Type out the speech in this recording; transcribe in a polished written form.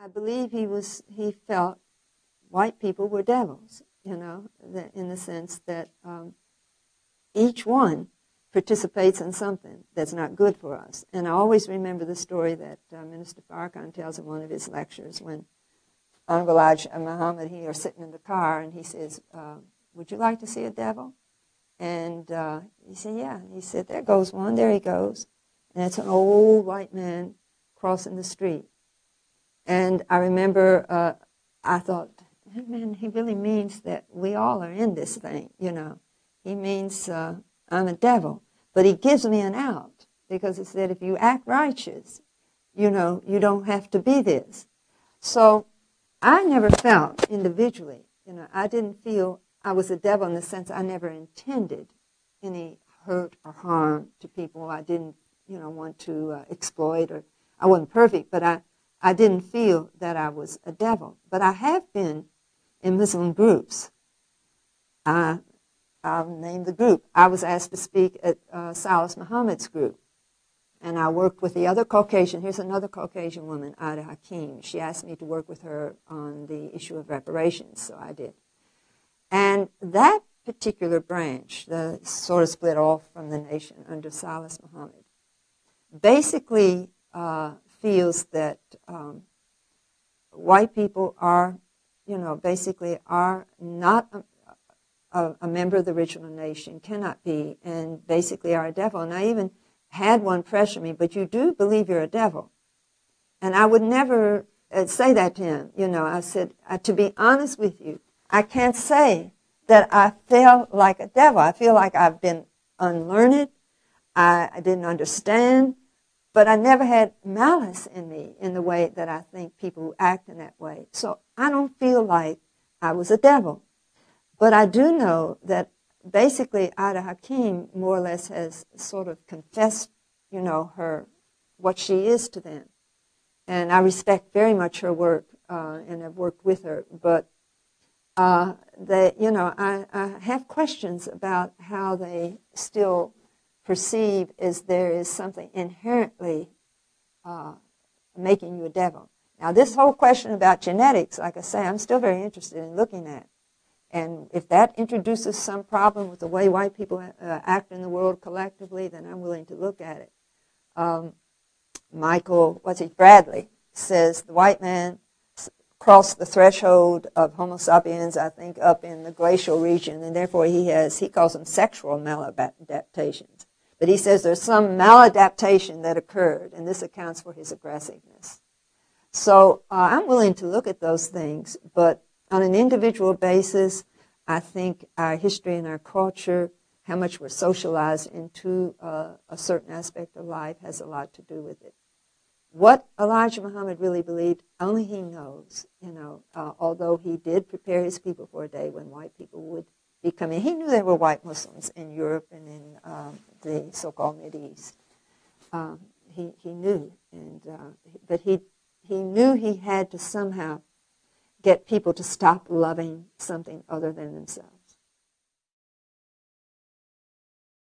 I believe he felt white people were devils, in the sense that each one participates in something that's not good for us. And I always remember the story that Minister Farrakhan tells in one of his lectures when Honorable Elijah Muhammad, he are sitting in the car, and he says, would you like to see a devil? And he said, yeah. And he said, there goes one, there he goes. And it's an old white man crossing the street. And I remember I thought, man, he really means that we all are in this thing, He means I'm a devil. But he gives me an out, because he said, if you act righteous, you don't have to be this. So I never felt individually, I didn't feel I was a devil in the sense I never intended any hurt or harm to people. I didn't, want to exploit, or I wasn't perfect, but I didn't feel that I was a devil. But I have been in Muslim groups. I'll name the group. I was asked to speak at Salas Muhammad's group. And I worked with the other Caucasian. Here's another Caucasian woman, Ada Hakim. She asked me to work with her on the issue of reparations, so I did. And that particular branch, the sort of split off from the nation under Salas Muhammad, basically feels that white people are, basically are not a member of the original nation, cannot be, and basically are a devil. And I even had one pressure me, but you do believe you're a devil. And I would never say that to him. I said, to be honest with you, I can't say that I felt like a devil. I feel like I've been unlearned. I didn't understand, but I never had malice in me in the way that I think people who act in that way. So I don't feel like I was a devil. But I do know that basically Ada Hakim more or less has sort of confessed, what she is to them. And I respect very much her work and have worked with her. But I have questions about how they still perceive as there is something inherently making you a devil. Now, this whole question about genetics, like I say, I'm still very interested in looking at. And if that introduces some problem with the way white people act in the world collectively, then I'm willing to look at it. Bradley says the white man crossed the threshold of Homo sapiens, I think, up in the glacial region, and therefore he calls them sexual maladaptations. But he says there's some maladaptation that occurred, and this accounts for his aggressiveness. So I'm willing to look at those things, but on an individual basis, I think our history and our culture, how much we're socialized into a certain aspect of life, has a lot to do with it. What Elijah Muhammad really believed, only he knows, although he did prepare his people for a day when white people would be coming. He knew there were white Muslims in Europe and in the so-called Mideast. He knew, but he knew he had to somehow get people to stop loving something other than themselves.